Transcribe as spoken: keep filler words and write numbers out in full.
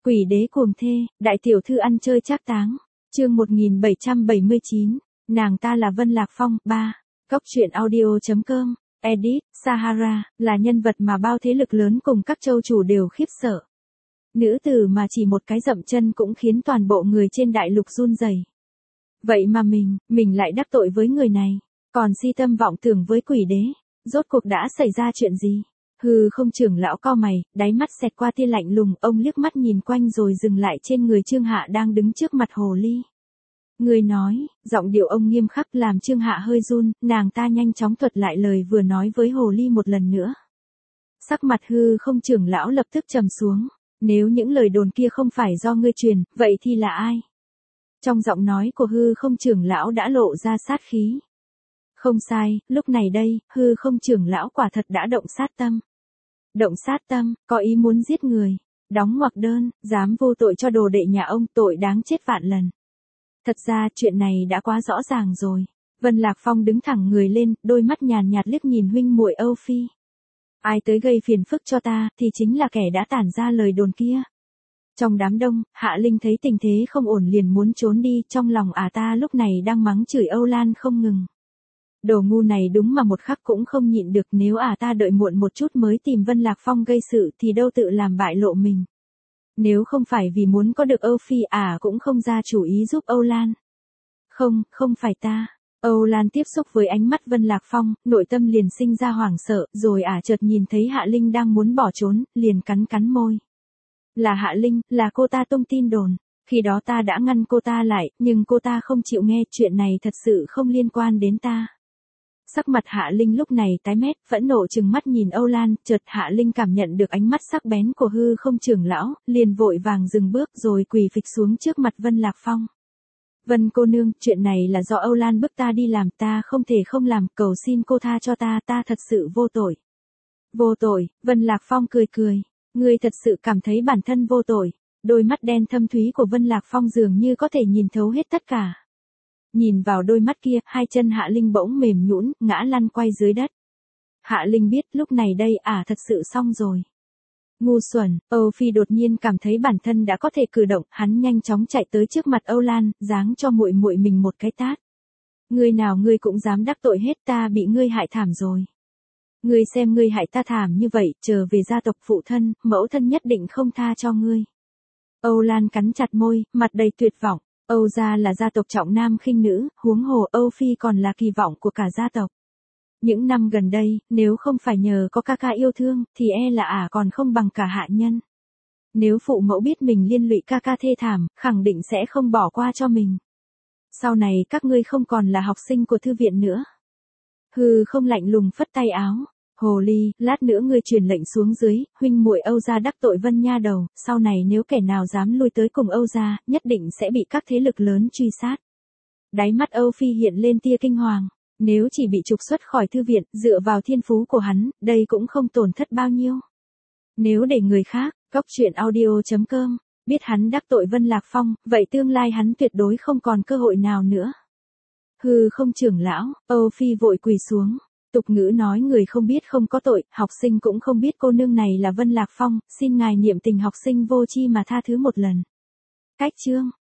Quỷ đế cuồng thê, đại tiểu thư ăn chơi trác táng. Chương một nghìn bảy trăm bảy mươi chín, nàng ta là Vân Lạc Phong. ba. Cóc truyện audio.com, edit, Sahara, là nhân vật mà bao thế lực lớn cùng các châu chủ đều khiếp sợ. Nữ tử mà chỉ một cái dậm chân cũng khiến toàn bộ người trên đại lục run rẩy. Vậy mà mình, mình lại đắc tội với người này, còn si tâm vọng tưởng với quỷ đế. Rốt cuộc đã xảy ra chuyện gì? Hư không trưởng lão cau mày, đáy mắt xẹt qua tia lạnh lùng, ông liếc mắt nhìn quanh rồi dừng lại trên người Trương Hạ đang đứng trước mặt hồ ly. Người nói, giọng điệu ông nghiêm khắc làm Trương Hạ hơi run, nàng ta nhanh chóng thuật lại lời vừa nói với hồ ly một lần nữa. Sắc mặt hư không trưởng lão lập tức trầm xuống, nếu những lời đồn kia không phải do ngươi truyền, vậy thì là ai? Trong giọng nói của hư không trưởng lão đã lộ ra sát khí. Không sai, lúc này đây, hư không trưởng lão quả thật đã động sát tâm. Động sát tâm, có ý muốn giết người, đóng ngoặc đơn, dám vô tội cho đồ đệ nhà ông, tội đáng chết vạn lần. Thật ra chuyện này đã quá rõ ràng rồi. Vân Lạc Phong đứng thẳng người lên, đôi mắt nhàn nhạt liếc nhìn huynh muội Âu Phi. Ai tới gây phiền phức cho ta, thì chính là kẻ đã tản ra lời đồn kia. Trong đám đông, Hạ Linh thấy tình thế không ổn liền muốn trốn đi, trong lòng ả ta lúc này đang mắng chửi Âu Lan không ngừng. Đồ ngu này đúng mà một khắc cũng không nhịn được, nếu ả ta đợi muộn một chút mới tìm Vân Lạc Phong gây sự thì đâu tự làm bại lộ mình. Nếu không phải vì muốn có được Âu Phi, ả cũng không ra chủ ý giúp Âu Lan. Không, không phải ta. Âu Lan tiếp xúc với ánh mắt Vân Lạc Phong, nội tâm liền sinh ra hoảng sợ, rồi ả chợt nhìn thấy Hạ Linh đang muốn bỏ trốn, liền cắn cắn môi. Là Hạ Linh, là cô ta tung tin đồn. Khi đó ta đã ngăn cô ta lại, nhưng cô ta không chịu nghe, chuyện này thật sự không liên quan đến ta. Sắc mặt Hạ Linh lúc này tái mét, phẫn nộ trừng mắt nhìn Âu Lan, chợt Hạ Linh cảm nhận được ánh mắt sắc bén của hư không trưởng lão, liền vội vàng dừng bước rồi quỳ phịch xuống trước mặt Vân Lạc Phong. Vân cô nương, chuyện này là do Âu Lan bức ta đi làm, ta không thể không làm, cầu xin cô tha cho ta, ta thật sự vô tội. Vô tội? Vân Lạc Phong cười cười, ngươi thật sự cảm thấy bản thân vô tội? Đôi mắt đen thâm thúy của Vân Lạc Phong dường như có thể nhìn thấu hết tất cả. Nhìn vào đôi mắt kia, hai chân Hạ Linh bỗng mềm nhũn, ngã lăn quay dưới đất. Hạ Linh biết lúc này đây ả à, thật sự xong rồi. Ngu xuẩn, Âu Phi đột nhiên cảm thấy bản thân đã có thể cử động, hắn nhanh chóng chạy tới trước mặt Âu Lan, giáng cho muội muội mình một cái tát. Ngươi nào ngươi cũng dám đắc tội hết, ta bị ngươi hại thảm rồi. Ngươi xem ngươi hại ta thảm như vậy, trở về gia tộc phụ thân, mẫu thân nhất định không tha cho ngươi. Âu Lan cắn chặt môi, mặt đầy tuyệt vọng. Âu gia là gia tộc trọng nam khinh nữ, huống hồ Âu Phi còn là kỳ vọng của cả gia tộc. Những năm gần đây, nếu không phải nhờ có ca ca yêu thương, thì e là ả còn không bằng cả hạ nhân. Nếu phụ mẫu biết mình liên lụy ca ca thê thảm, khẳng định sẽ không bỏ qua cho mình. Sau này các ngươi không còn là học sinh của thư viện nữa. Hừ không lạnh lùng phất tay áo. Hồ ly, lát nữa ngươi truyền lệnh xuống dưới, huynh muội Âu gia đắc tội Vân nha đầu, sau này nếu kẻ nào dám lui tới cùng Âu gia, nhất định sẽ bị các thế lực lớn truy sát. Đáy mắt Âu Phi hiện lên tia kinh hoàng, nếu chỉ bị trục xuất khỏi thư viện, dựa vào thiên phú của hắn, đây cũng không tổn thất bao nhiêu. Nếu để người khác, cóc truyện audio.com, biết hắn đắc tội Vân Lạc Phong, vậy tương lai hắn tuyệt đối không còn cơ hội nào nữa. Hừ không trưởng lão, Âu Phi vội quỳ xuống. Tục ngữ nói người không biết không có tội, học sinh cũng không biết cô nương này là Vân Lạc Phong, xin ngài niệm tình học sinh vô chi mà tha thứ một lần. Cách chương.